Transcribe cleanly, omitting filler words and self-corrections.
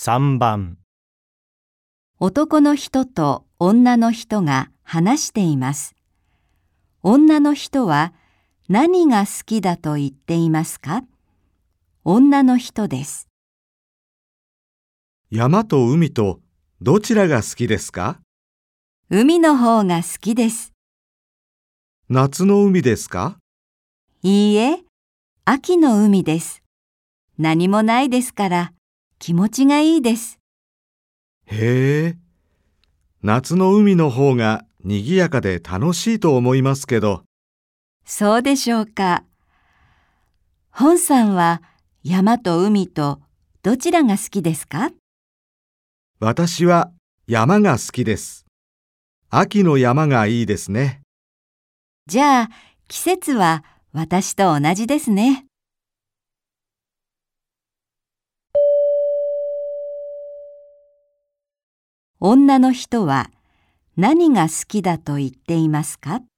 3番。 男の人と女の人が話しています。女の人は何が好きだと言っていますか？女の人です。 山と海とどちらが好きですか？ 海の方が好きです。 夏の海ですか？ いいえ、秋の海です。何もないですから気持ちがいいです。 へえ、夏の海の方が賑やかで楽しいと思いますけど。 そうでしょうか。本さんは山と海とどちらが好きですか？ 私は山が好きです。秋の山がいいですね。 じゃあ季節は私と同じですね。女の人は何が好きだと言っていますか？